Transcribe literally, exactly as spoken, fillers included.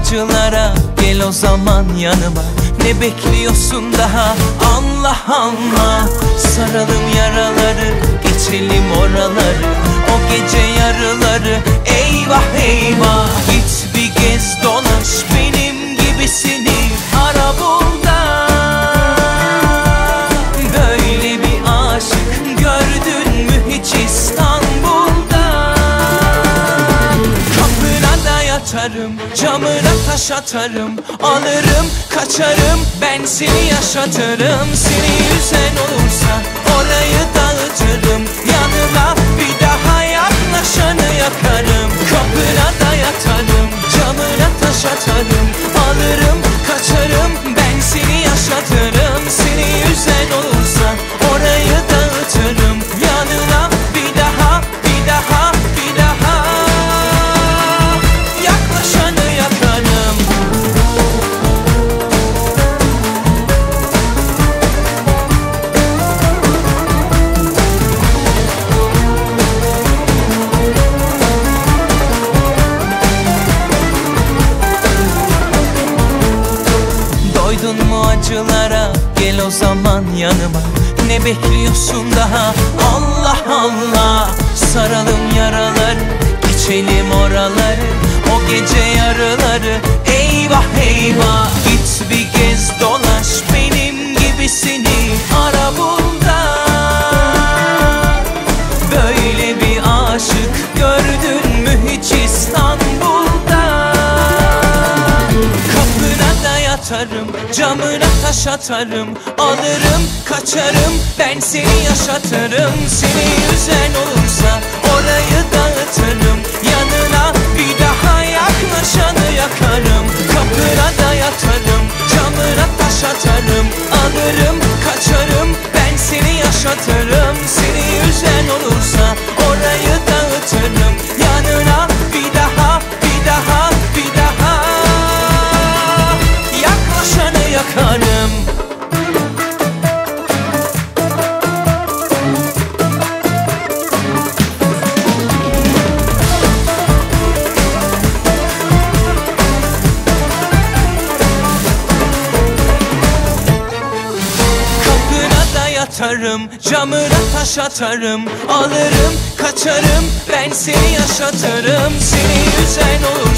acılara, gel o zaman yanıma. Ne bekliyorsun daha, Allah Allah. Saralım yaraları, geçelim oraları, o gece yarıları. Eyvah eyvah, git bir gez dolaş, benim gibisini ara bul da. Böyle bir aşık gördün mü hiç İstanbul'da? Kapına da yatarım, camına taş atarım, alırım kaçarım, ben seni yaşatırım. Seni üzen olursa orayı dağıtırım, yanıma bir daha yaklaşanı yakarım. Kapına da yatarım, camına taş atarım, alırım kaçarım, ben seni yaşatırım. Seni üzen olursa orayı dağıtırım, yanına bir daha bir daha bir daha yaklaşanı yakarım. Doydun mu acılara, gel o zaman yanıma. Ne bekliyorsun daha, Allah Allah. Saralım yaraları, geçelim oraları, o gece yarıları. Eyvah eyvah, git bir gez dolaş, benim gibisini ara bul da. Böyle bir aşık gördün mü hiç İstanbul'da? Kapına da yatarım, camına taş atarım, alırım kaçarım, ben seni yaşatırım. Seni üzen olursa orayı dağıtırım, yanına bir daha yaklaşanı yakarım. Kapına da yatarım, camına taş atarım, alırım kaçarım, ben seni yaşatırım. Seni üzen olursa orayı dağıtırım, yanına bir daha bir daha bir daha yaklaşanı yakarım. Yatarım, camına taş atarım, alırım kaçarım, ben seni yaşatırım. Seni üzen olur